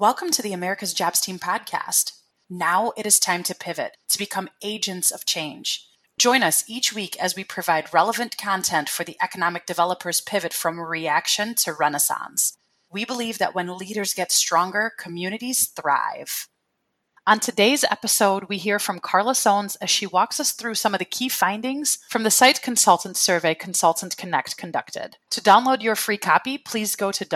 Welcome to the America's Jobs Team podcast. Now it is time to pivot, to become agents of change. Join us each week as we provide relevant content for the economic developers' pivot from reaction to renaissance. We believe that when leaders get stronger, communities thrive. On today's episode, we hear from Carla Sones as she walks us through some of the key findings from the Site Consultant Survey Consultant Connect conducted. To download your free copy, please go to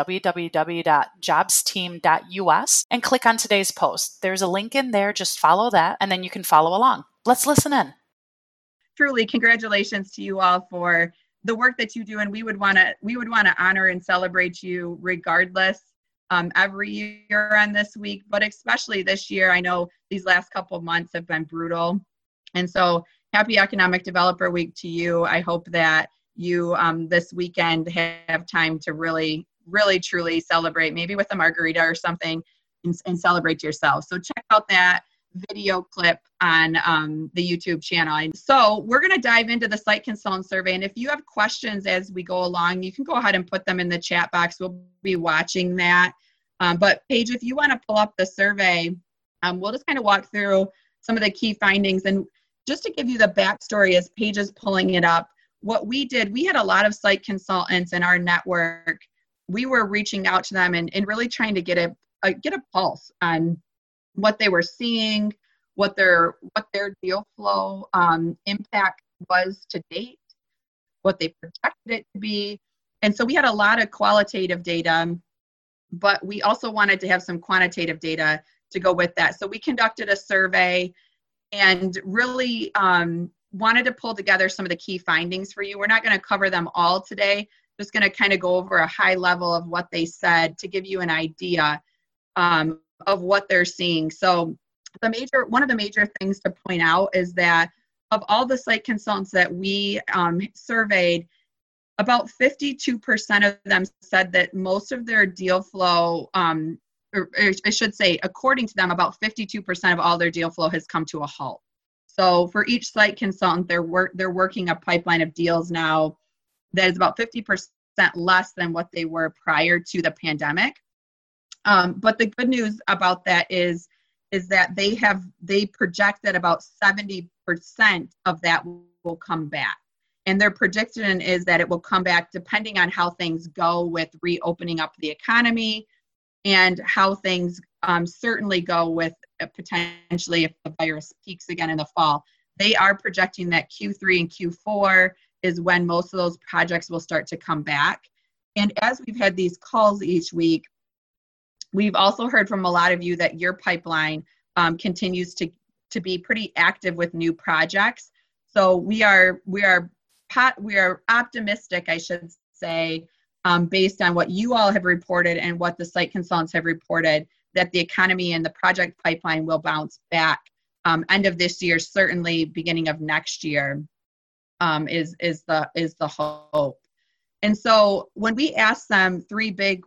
www.jobsteam.us and click on today's post. There's a link in there. Just follow that, and then you can follow along. Let's listen in. Truly, congratulations to you all for the work that you do, and we would want to honor and celebrate you regardless. Every year on this week, but especially this year. I know these last couple of months have been brutal. And so happy Economic Developer Week to you. I hope that you this weekend have time to really, truly celebrate, maybe with a margarita or something, and celebrate yourself. So check out that video clip on the YouTube channel. So we're going to dive into the Site Consultant Survey. And if you have questions as we go along, you can go ahead and put them in the chat box. We'll be watching that. But Paige, if you want to pull up the survey, we'll just kind of walk through some of the key findings. And just to give you the backstory as Paige is pulling it up, what we did, we had a lot of site consultants in our network. We were reaching out to them and really trying to get a pulse on what they were seeing, what their deal flow impact was to date, what they projected it to be. And so we had a lot of qualitative data, but we also wanted to have some quantitative data to go with that. So we conducted a survey and really wanted to pull together some of the key findings for you. We're not going to cover them all today, just going to kind of go over a high level of what they said to give you an idea of what they're seeing. So one of the major things to point out is that of all the site consultants that we surveyed, about 52% of them said that most of their deal flow, or I should say, according to them, about 52% of all their deal flow has come to a halt. So for each site consultant, they're working a pipeline of deals now that is about 50% less than what they were prior to the pandemic. But the good news about that is that they project that about 70% of that will come back. And their prediction is that it will come back depending on how things go with reopening up the economy and how things certainly go with potentially if the virus peaks again in the fall. They are projecting that Q3 and Q4 is when most of those projects will start to come back. And as we've had these calls each week, we've also heard from a lot of you that your pipeline continues to be pretty active with new projects. So we are optimistic, I should say, based on what you all have reported and what the site consultants have reported, that the economy and the project pipeline will bounce back end of this year, certainly beginning of next year is the hope. And so when we asked them three big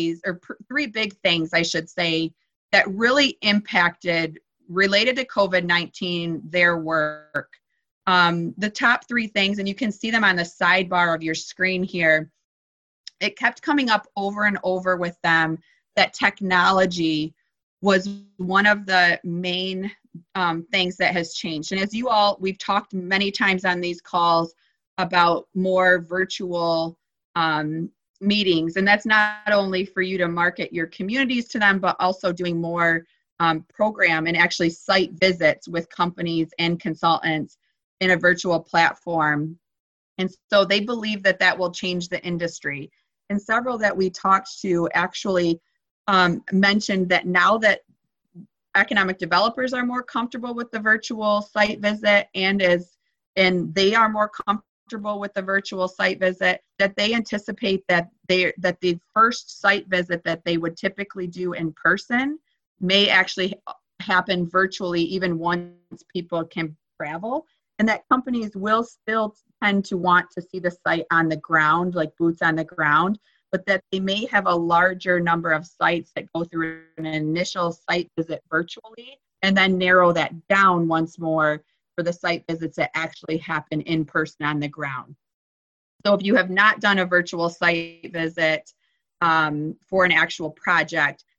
things, I should say, that really impacted, related to COVID-19, their work. The top three things, and you can see them on the sidebar of your screen here, it kept coming up over and over with them that technology was one of the main things that has changed. And as we've talked many times on these calls about more virtual meetings. And that's not only for you to market your communities to them, but also doing more program and actually site visits with companies and consultants in a virtual platform. And so they believe that will change the industry. And several that we talked to actually mentioned that now that economic developers are more comfortable with the virtual site visit and they are more comfortable with the virtual site visit, that they anticipate that the first site visit that they would typically do in person may actually happen virtually even once people can travel, and that companies will still tend to want to see the site on the ground, like boots on the ground, but that they may have a larger number of sites that go through an initial site visit virtually and then narrow that down once more for the site visits that actually happen in person on the ground. So if you have not done a virtual site visit for an actual project,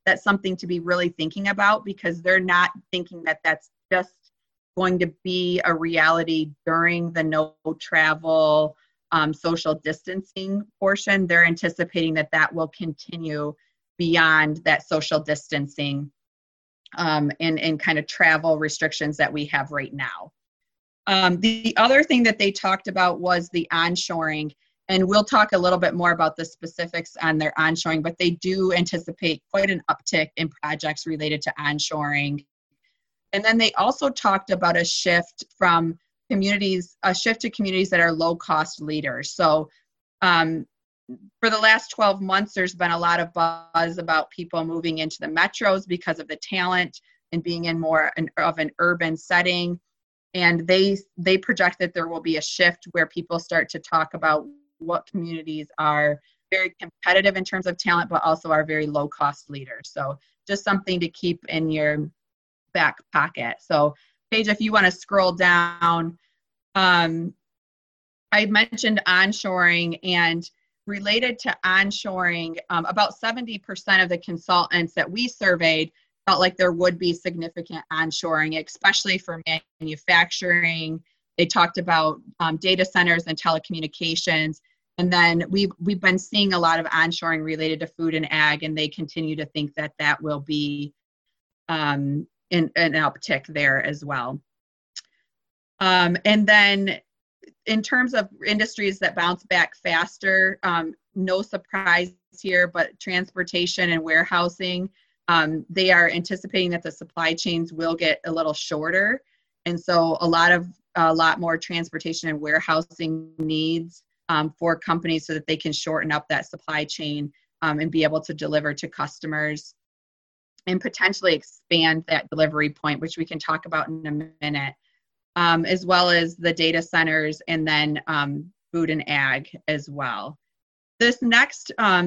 that's something to be really thinking about, because they're not thinking that that's just going to be a reality during the no travel, social distancing portion. They're anticipating that that will continue beyond that social distancing and kind of travel restrictions that we have right now. The other thing that they talked about was the onshoring, and we'll talk a little bit more about the specifics on their onshoring, but they do anticipate quite an uptick in projects related to onshoring. And then they also talked about a shift to communities that are low cost leaders. So for the last 12 months, there's been a lot of buzz about people moving into the metros because of the talent and being in more of an urban setting. And they project that there will be a shift where people start to talk about what communities are very competitive in terms of talent, but also are very low cost leaders. So just something to keep in your back pocket. So Paige, if you want to scroll down, I mentioned onshoring, and related to onshoring, about 70% of the consultants that we surveyed felt like there would be significant onshoring, especially for manufacturing. They talked about data centers and telecommunications. And then we've been seeing a lot of onshoring related to food and ag, and they continue to think that that will be an uptick there as well. And then in terms of industries that bounce back faster, no surprise here, but transportation and warehousing, they are anticipating that the supply chains will get a little shorter. And so a lot more transportation and warehousing needs for companies so that they can shorten up that supply chain and be able to deliver to customers and potentially expand that delivery point, which we can talk about in a minute, as well as the data centers and then food and ag as well. This next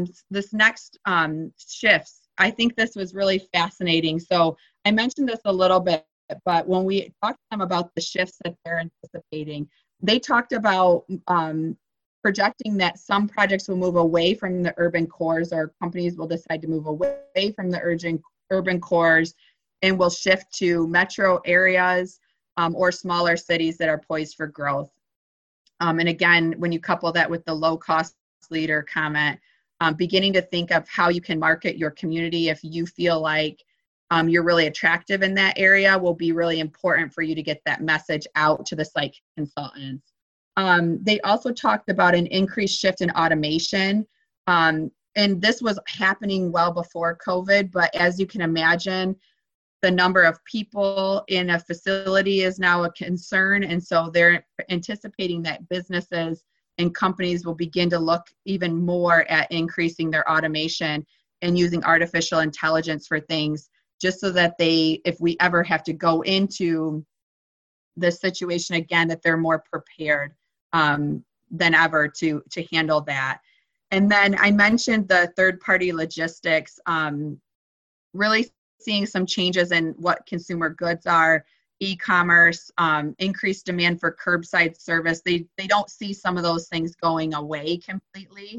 shifts, I think this was really fascinating. So I mentioned this a little bit, but when we talked to them about the shifts that they're anticipating, they talked about projecting that some projects will move away from the urban cores, or companies will decide to move away from the urban cores and will shift to metro areas or smaller cities that are poised for growth. And again, when you couple that with the low cost leader comment, beginning to think of how you can market your community if you feel like you're really attractive in that area will be really important for you to get that message out to the site consultants. They also talked about an increased shift in automation. And this was happening well before COVID, but as you can imagine, the number of people in a facility is now a concern. And so they're anticipating that businesses and companies will begin to look even more at increasing their automation and using artificial intelligence for things, just so that if we ever have to go into this situation again, that they're more prepared than ever to handle that. And then I mentioned the third-party logistics, really seeing some changes in what consumer goods are, e-commerce, increased demand for curbside service. They don't see some of those things going away completely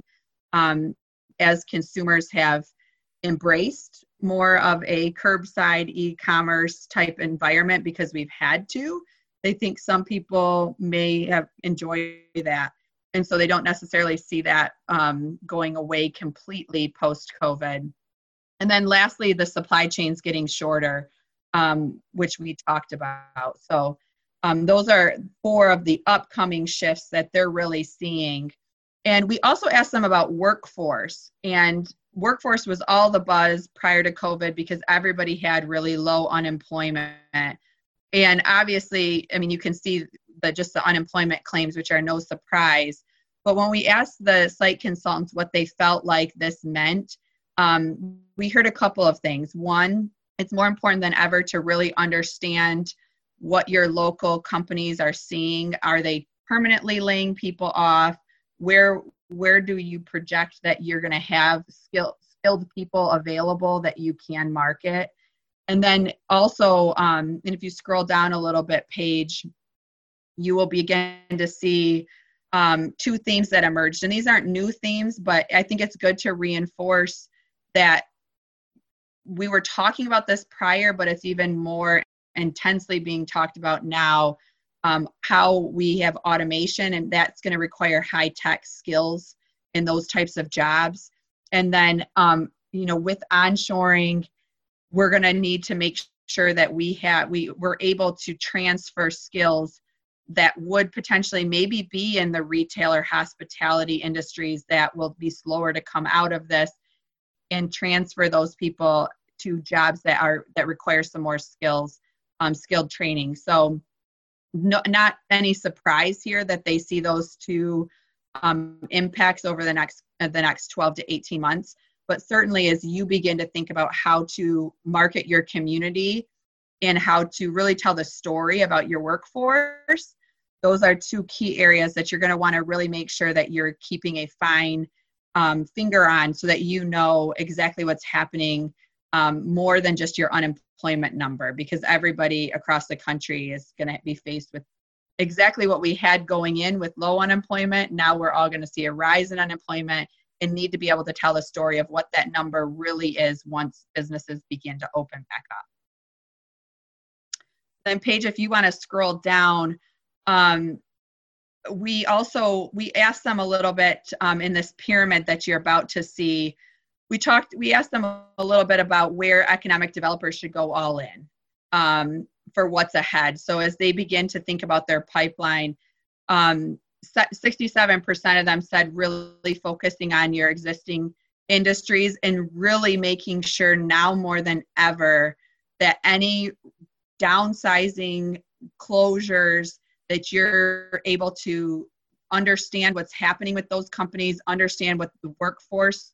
as consumers have embraced more of a curbside e-commerce type environment because we've had to. They think some people may have enjoyed that. And so they don't necessarily see that going away completely post-COVID. And then lastly, the supply chains getting shorter, which we talked about. So those are 4 of the upcoming shifts that they're really seeing. And we also asked them about workforce. And workforce was all the buzz prior to COVID because everybody had really low unemployment. And obviously, I mean, you can see just the unemployment claims, which are no surprise. But when we asked the site consultants what they felt like this meant, we heard a couple of things. One, it's more important than ever to really understand what your local companies are seeing. Are they permanently laying people off? Where do you project that you're going to have skilled people available that you can market? And then also, and if you scroll down a little bit, Paige, you will begin to see 2 themes that emerged. And these aren't new themes, but I think it's good to reinforce that we were talking about this prior, but it's even more intensely being talked about now, how we have automation, and that's going to require high-tech skills in those types of jobs. And then, with onshoring, we're going to need to make sure that we're able to transfer skills that would potentially maybe be in the retail or hospitality industries that will be slower to come out of this, and transfer those people to jobs that require some more skilled training. So not any surprise here that they see those two impacts over the next 12 to 18 months. But certainly as you begin to think about how to market your community and how to really tell the story about your workforce, those are two key areas that you're going to want to really make sure that you're keeping a fine finger on, so that you know exactly what's happening, more than just your unemployment number, because everybody across the country is going to be faced with exactly what we had going in with low unemployment. Now we're all going to see a rise in unemployment and need to be able to tell the story of what that number really is once businesses begin to open back up. Then Paige, if you want to scroll down, we asked them a little bit in this pyramid that you're about to see. We asked them a little bit about where economic developers should go all in for what's ahead. So as they begin to think about their pipeline, 67% of them said really focusing on your existing industries and really making sure now more than ever that any downsizing, closures, that you're able to understand what's happening with those companies, understand what the workforce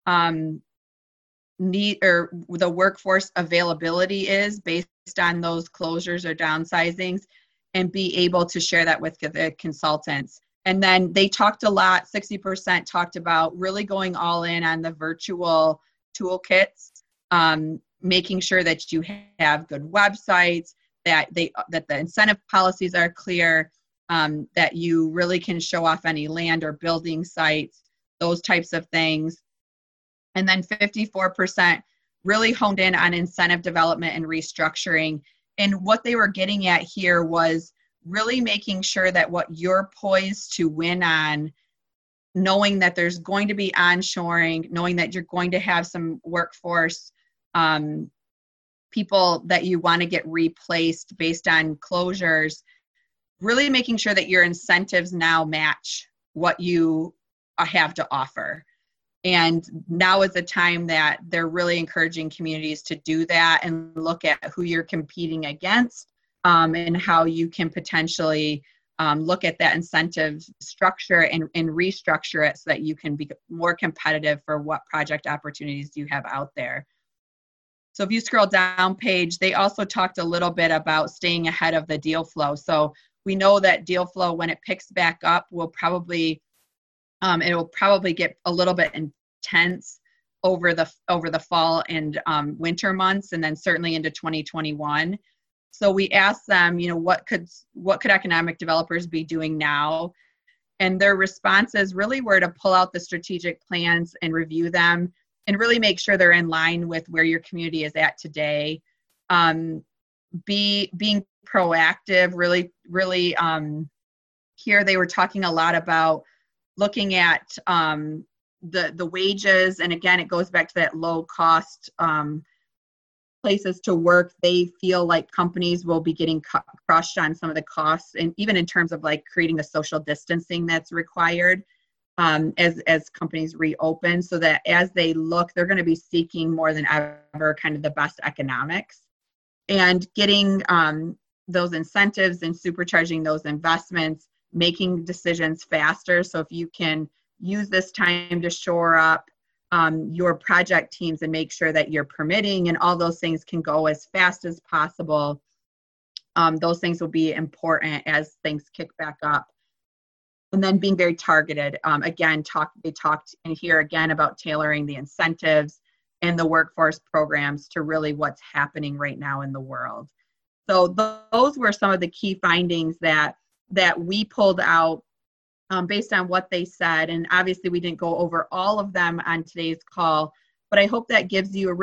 need or the workforce availability is based on those closures or downsizings, and be able to share that with the consultants. And then they talked a lot, 60% talked about really going all in on the virtual toolkits, making sure that you have good websites, that the incentive policies are clear, that you really can show off any land or building sites, those types of things. And then 54% really honed in on incentive development and restructuring. And what they were getting at here was really making sure that what you're poised to win on, knowing that there's going to be onshoring, knowing that you're going to have some workforce people that you want to get replaced based on closures, really making sure that your incentives now match what you have to offer. And now is the time that they're really encouraging communities to do that and look at who you're competing against, and how you can potentially look at that incentive structure and restructure it so that you can be more competitive for what project opportunities you have out there. So if you scroll down Paige, they also talked a little bit about staying ahead of the deal flow. So we know that deal flow, when it picks back up, will probably it will probably get a little bit intense over the fall and winter months, and then certainly into 2021. So we asked them, what could economic developers be doing now? And their responses really were to pull out the strategic plans and review them and really make sure they're in line with where your community is at today. Being proactive, really here they were talking a lot about looking at the wages, and again, it goes back to that low cost places to work. They feel like companies will be getting crushed on some of the costs, and even in terms of like creating the social distancing that's required as companies reopen, so that as they look, they're going to be seeking more than ever kind of the best economics, and getting those incentives and supercharging those investments, making decisions faster. So if you can use this time to shore up your project teams and make sure that your permitting and all those things can go as fast as possible, those things will be important as things kick back up. And then being very targeted. Again, they talked in here again about tailoring the incentives and the workforce programs to really what's happening right now in the world. So those were some of the key findings that we pulled out based on what they said. And obviously we didn't go over all of them on today's call, but I hope that gives you a really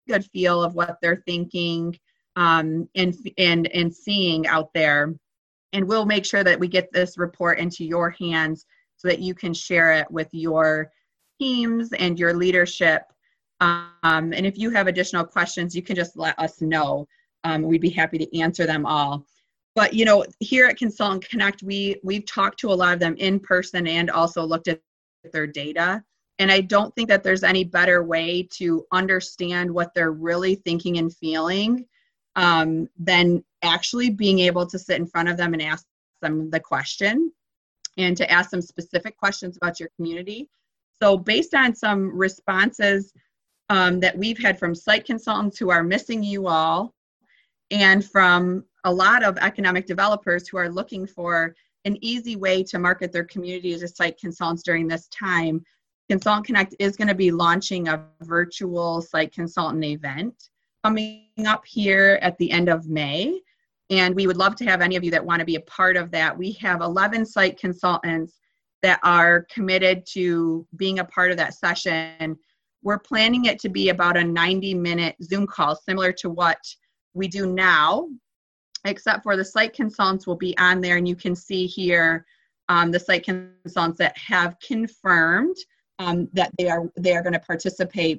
good feel of what they're thinking and seeing out there. And we'll make sure that we get this report into your hands so that you can share it with your teams and your leadership. And if you have additional questions, you can just let us know. We'd be happy to answer them all. But, here at Consultant Connect, we've talked to a lot of them in person and also looked at their data. And I don't think that there's any better way to understand what they're really thinking and feeling than actually being able to sit in front of them and ask them the question and to ask them specific questions about your community. So based on some responses that we've had from site consultants who are missing you all, and from a lot of economic developers who are looking for an easy way to market their community as site consultants during this time, Consultant Connect is going to be launching a virtual site consultant event coming up here at the end of May. And we would love to have any of you that want to be a part of that. We have 11 site consultants that are committed to being a part of that session. We're planning it to be about a 90-minute Zoom call, similar to what we do now, except for the site consultants will be on there, and you can see here the site consultants that have confirmed that they are going to participate.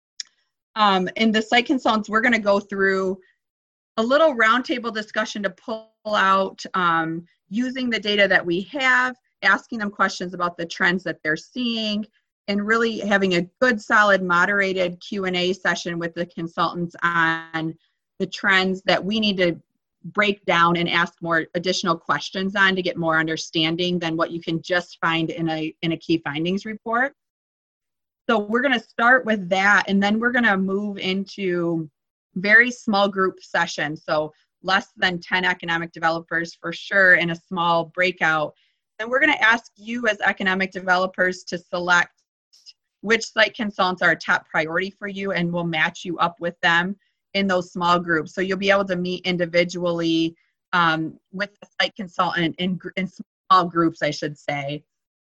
In the site consultants, we're going to go through a little roundtable discussion to pull out using the data that we have, asking them questions about the trends that they're seeing, and really having a good, solid, moderated Q&A session with the consultants on the trends that we need to break down and ask more additional questions on to get more understanding than what you can just find in a key findings report. So we're going to start with that, and then we're going to move into very small group sessions. So less than 10 economic developers for sure in a small breakout. And we're going to ask you as economic developers to select which site consultants are a top priority for you, and we'll match you up with them in those small groups. So you'll be able to meet individually with the site consultant in small groups, I should say.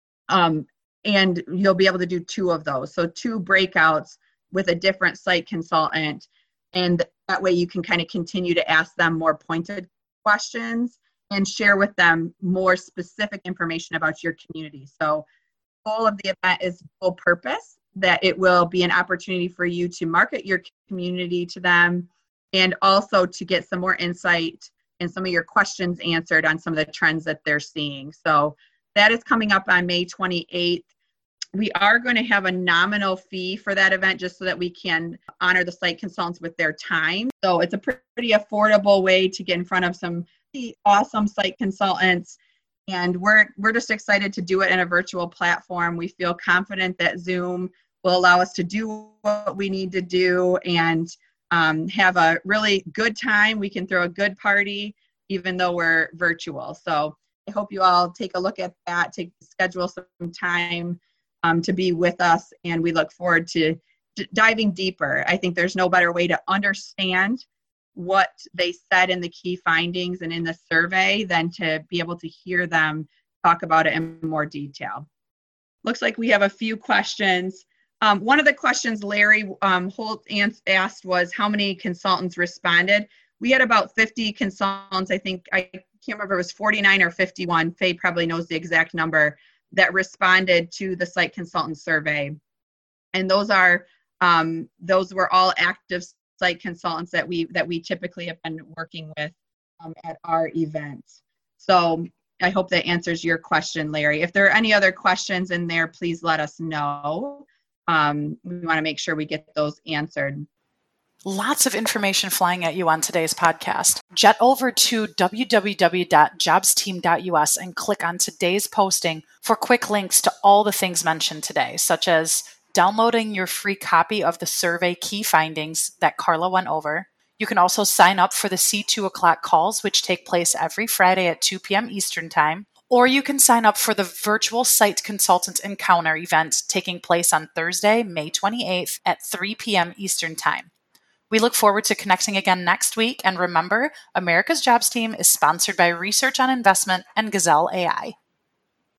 And you'll be able to do 2 of those. So 2 breakouts with a different site consultant. And that way you can kind of continue to ask them more pointed questions and share with them more specific information about your community. So the goal of the event is full purpose, that it will be an opportunity for you to market your community to them and also to get some more insight and some of your questions answered on some of the trends that they're seeing. So that is coming up on May 28th. We are going to have a nominal fee for that event just so that we can honor the site consultants with their time. So it's a pretty affordable way to get in front of some awesome site consultants. And we're just excited to do it in a virtual platform. We feel confident that Zoom will allow us to do what we need to do and have a really good time. We can throw a good party even though we're virtual. So I hope you all take a look at that, schedule some time to be with us, and we look forward to diving deeper. I think there's no better way to understand what they said in the key findings and in the survey than to be able to hear them talk about it in more detail. Looks like we have a few questions. One of the questions Larry Holt asked was how many consultants responded. We had about 50 consultants. I can't remember if it was 49 or 51. Faye probably knows the exact number that responded to the site consultant survey. And those were all active site consultants that we typically have been working with at our events. So I hope that answers your question, Larry. If there are any other questions in there, please let us know. We want to make sure we get those answered. Lots of information flying at you on today's podcast. Jet over to www.jobsteam.us and click on today's posting for quick links to all the things mentioned today, such as downloading your free copy of the survey key findings that Carla went over. You can also sign up for the C2 o'clock calls, which take place every Friday at 2 p.m. Eastern Time. Or you can sign up for the virtual Site Consultant Encounter event taking place on Thursday, May 28th at 3 p.m. Eastern Time. We look forward to connecting again next week. And remember, America's Jobs Team is sponsored by Research on Investment and Gazelle AI.